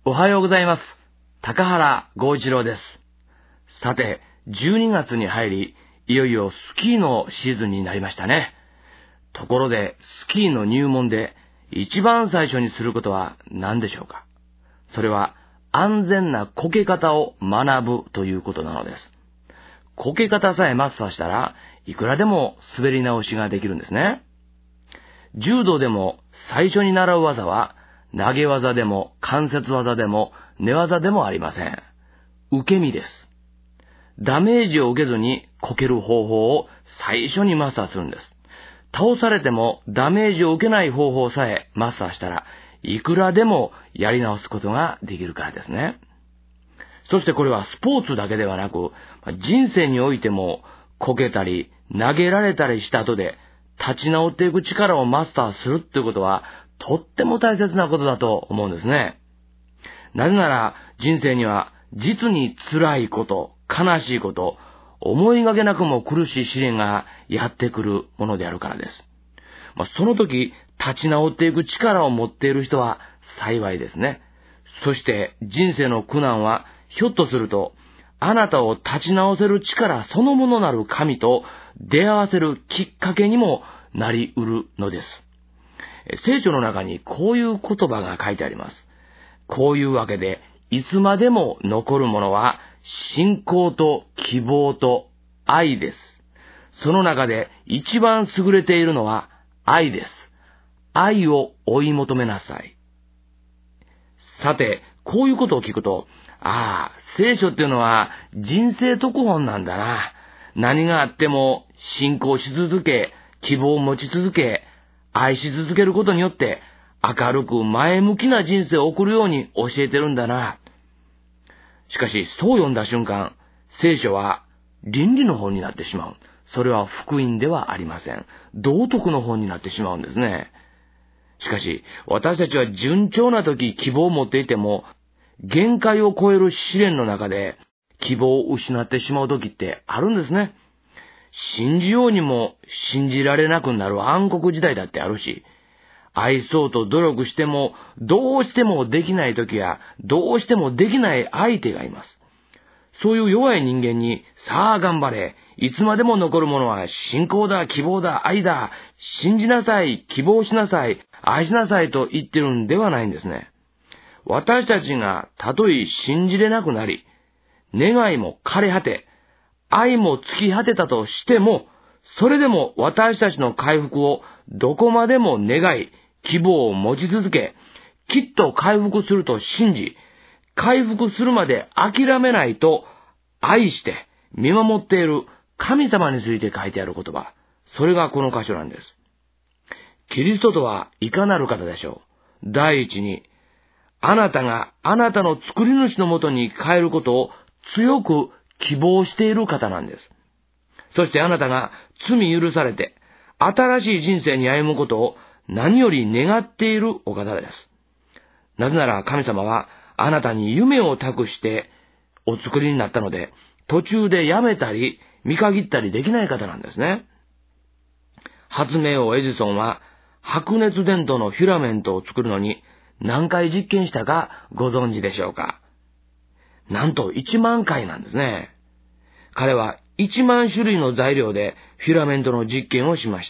おはようございます。高原剛一郎です。さて、12月に入り、いよいよスキーのシーズンになりましたね。ところで、スキーの入門で一番最初にすることは何でしょうか？それは安全なこけ方を学ぶということなのです。こけ方さえマスターしたらいくらでも滑り直しができるんですね。柔道でも最初に習う技は投げ技でも関節技でも寝技でもありません。受け身です。ダメージを受けずにこける方法を最初にマスターするんです。倒されてもダメージを受けない方法さえマスターしたらいくらでもやり直すことができるからですね。そしてこれはスポーツだけではなく人生においてもこけたり投げられたりした後で立ち直っていく力をマスターするということはとっても大切なことだと思うんですね。なぜなら人生には実に辛いこと、悲しいこと、思いがけなくも苦しい試練がやってくるものであるからです。その時立ち直っていく力を持っている人は幸いですね。そして人生の苦難はひょっとするとあなたを立ち直せる力そのものなる神と出会わせるきっかけにもなりうるのです。聖書の中にこういう言葉が書いてあります。こういうわけでいつまでも残るものは信仰と希望と愛です。その中で一番優れているのは愛です。愛を追い求めなさい。さて、こういうことを聞くと、聖書っていうのは人生特本なんだな。何があっても信仰し続け、希望を持ち続け、愛し続けることによって明るく前向きな人生を送るように教えてるんだな。しかし、そう読んだ瞬間、聖書は倫理の本になってしまう。それは福音ではありません。道徳の本になってしまうんですね。しかし、私たちは順調な時希望を持っていても、限界を超える試練の中で希望を失ってしまう時ってあるんですね。信じようにも信じられなくなる暗黒時代だってあるし、愛そうと努力してもどうしてもできない時やどうしてもできない相手がいます。そういう弱い人間にさあ頑張れ、いつまでも残るものは信仰だ、希望だ、愛だ、信じなさい、希望しなさい、愛しなさいと言ってるんではないんですね。私たちがたとえ信じれなくなり、願いも枯れ果て、愛も尽き果てたとしても、それでも私たちの回復をどこまでも願い、希望を持ち続け、きっと回復すると信じ、回復するまで諦めないと愛して見守っている神様について書いてある言葉。それがこの箇所なんです。キリストとはいかなる方でしょう。第一に、あなたがあなたの作り主のもとに帰ることを強く希望している方なんです。そしてあなたが罪許されて新しい人生に歩むことを何より願っているお方です。なぜなら神様はあなたに夢を託してお作りになったので、途中でやめたり見限ったりできない方なんですね。発明王エジソンは白熱伝導のフィラメントを作るのに何回実験したかご存知でしょうか？なんと1万回なんですね。彼は1万種類の材料でフィラメントの実験をしました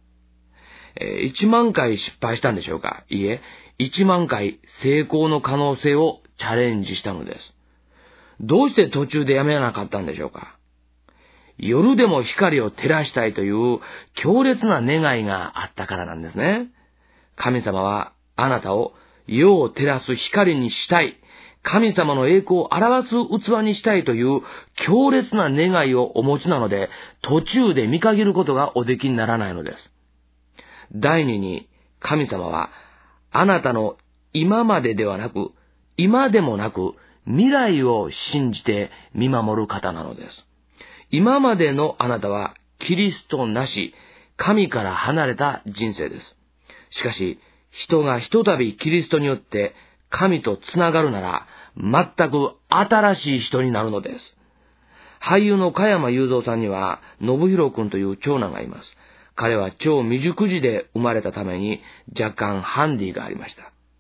。1万回失敗したんでしょうか？いいえ、1万回成功の可能性をチャレンジしたのです。どうして途中でやめなかったんでしょうか？夜でも光を照らしたいという強烈な願いがあったからなんですね。神様はあなたを世を照らす光にしたい、神様の栄光を表す器にしたいという強烈な願いをお持ちなので、途中で見限ることがおできにならないのです。第二に、神様はあなたの今までではなく、今でもなく、未来を信じて見守る方なのです。今までのあなたはキリストなし、神から離れた人生です。しかし、人がひとたびキリストによって神とつながるなら、全く新しい人になるのです。俳優の加山雄三さんには、信弘君という長男がいます。彼は超未熟児で生まれたために若干ハンディがありました。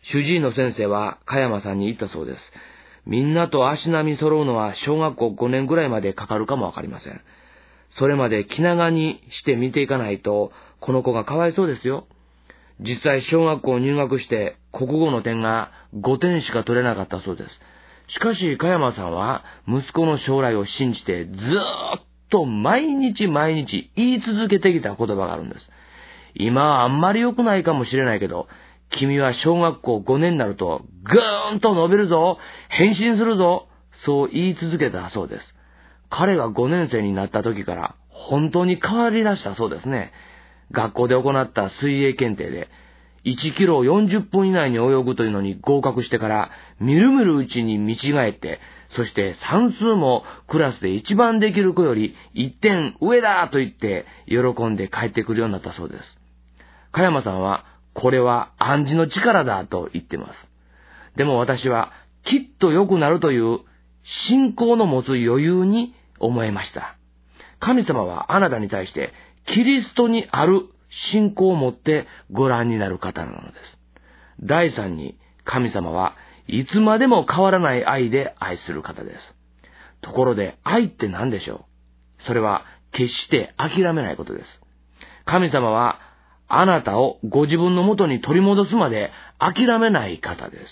主治医の先生は加山さんに言ったそうです。みんなと足並み揃うのは小学校5年ぐらいまでかかるかもわかりません。それまで気長にして見ていかないと、この子がかわいそうですよ。実際小学校入学して国語の点が5点しか取れなかったそうです。しかし加山さんは息子の将来を信じてずーっと毎日言い続けてきた言葉があるんです。今はあんまり良くないかもしれないけど、君は小学校5年になるとぐーんと伸びるぞ、変身するぞ、そう言い続けたそうです。彼が5年生になった時から本当に変わり出したそうですね。学校で行った水泳検定で1キロを40分以内に泳ぐというのに合格してから、みるみるうちに見違えて、そして算数もクラスで一番できる子より1点上だと言って喜んで帰ってくるようになったそうです。加山さんは、これは暗示の力だと言ってます。でも私は、きっと良くなるという信仰の持つ余裕に思えました。神様はあなたに対してキリストにある信仰を持ってご覧になる方なのです。第三に、神様はいつまでも変わらない愛で愛する方です。ところで愛って何でしょう？それは決して諦めないことです。神様はあなたをご自分の元に取り戻すまで諦めない方です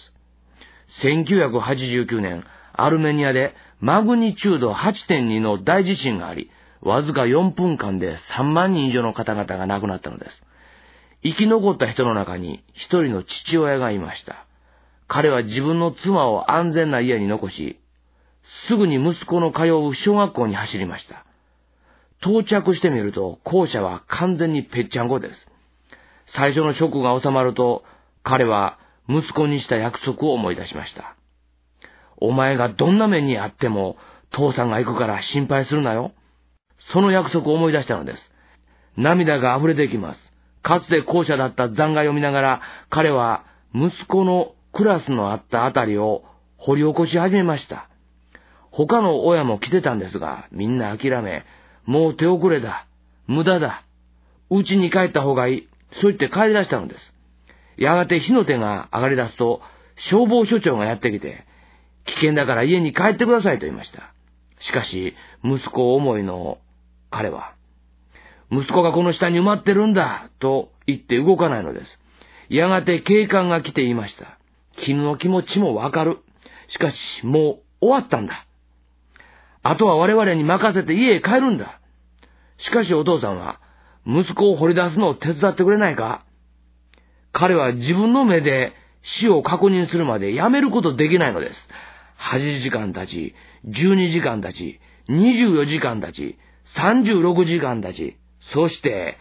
。1989年、アルメニアでマグニチュード 8.2 の大地震があり、わずか4分間で3万人以上の方々が亡くなったのです。生き残った人の中に一人の父親がいました。彼は自分の妻を安全な家に残し、すぐに息子の通う小学校に走りました。到着してみると、校舎は完全にぺっちゃんこです。最初のショックが収まると、彼は息子にした約束を思い出しました。お前がどんな目にあっても、父さんが行くから心配するなよ。その約束を思い出したのです。涙が溢れてきます。かつて校舎だった残骸を見ながら、彼は息子のクラスのあったあたりを掘り起こし始めました。他の親も来てたんですが、みんな諦め、もう手遅れだ、無駄だ、家に帰った方がいい、そう言って帰り出したのです。やがて火の手が上がり出すと、消防署長がやってきて、危険だから家に帰ってくださいと言いました。しかし、息子思いの彼は、息子がこの下に埋まってるんだと言って動かないのです。やがて警官が来て言いました。君の気持ちもわかる。しかし、もう終わったんだ。あとは我々に任せて家へ帰るんだ。しかしお父さんは、息子を掘り出すのを手伝ってくれないか？彼は自分の目で死を確認するまでやめることできないのです。8時間経ち、12時間経ち、24時間経ち、36時間経ち、そして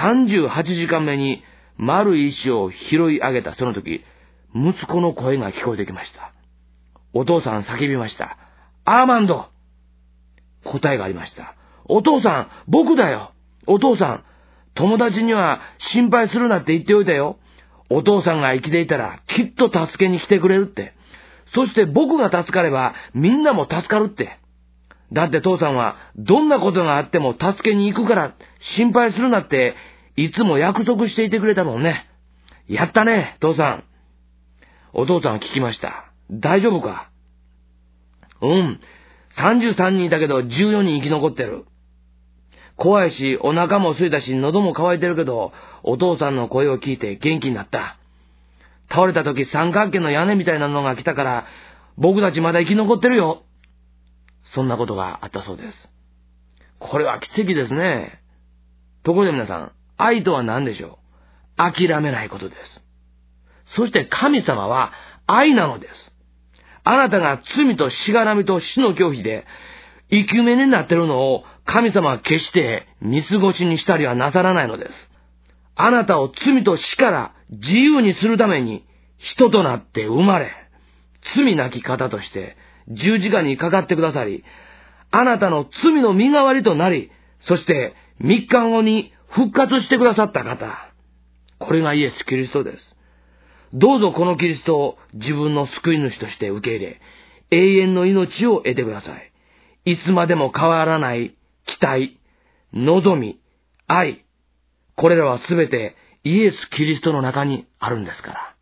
38時間目に丸い石を拾い上げたその時、息子の声が聞こえてきました。お父さん叫びました。アーマンド！答えがありました。お父さん、僕だよ！お父さん、友達には心配するなって言っておいたよ。お父さんが生きていたらきっと助けに来てくれるって。そして僕が助かればみんなも助かるって。だって父さんはどんなことがあっても助けに行くから心配するなっていつも約束していてくれたもんね。やったね、父さん。お父さんは聞きました。大丈夫か？33人いたけど14人生き残ってる。怖いし、お腹も空いたし、喉も渇いてるけど、お父さんの声を聞いて元気になった。倒れた時三角形の屋根みたいなのが来たから、僕たちまだ生き残ってるよ。そんなことがあったそうです。これは奇跡ですね。ところで皆さん、愛とは何でしょう？諦めないことです。そして神様は愛なのです。あなたが罪としがらみと死の恐怖で生き埋めになっているのを神様は決して見過ごしにしたりはなさらないのです。あなたを罪と死から自由にするために人となって生まれ、罪なき方として十字架にかかってくださり、あなたの罪の身代わりとなり、そして3日後に復活してくださった方。これがイエス・キリストです。どうぞこのキリストを自分の救い主として受け入れ、永遠の命を得てください。いつまでも変わらない期待、望み、愛。これらはすべてイエス・キリストの中にあるんですから。